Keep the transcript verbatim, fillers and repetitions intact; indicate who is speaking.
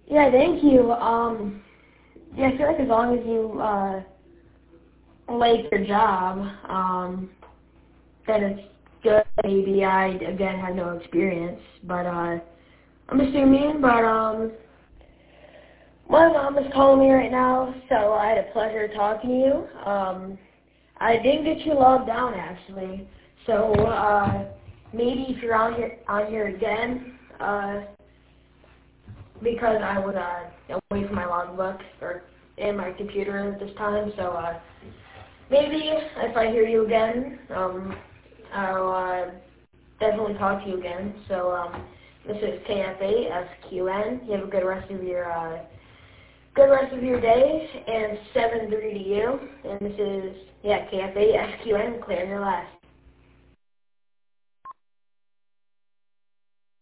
Speaker 1: Yeah, thank you. Um, yeah, I feel like as long as you uh, like your job, um, then it's good. Maybe I again have no experience, but uh, I'm assuming. But um, my mom is calling me right now, so I had a pleasure talking to you. Um, I didn't get you logged down actually, so uh, maybe if you're on here on here again, uh, because I was uh, away from my logbook or in my computer at this time, so uh, maybe if I hear you again, um, I'll uh, definitely talk to you again. So um, this is K F A S Q N. You have a good rest of your uh, good rest of your day, and seven three to you. And this is yeah K F A S Q N. Clear your last.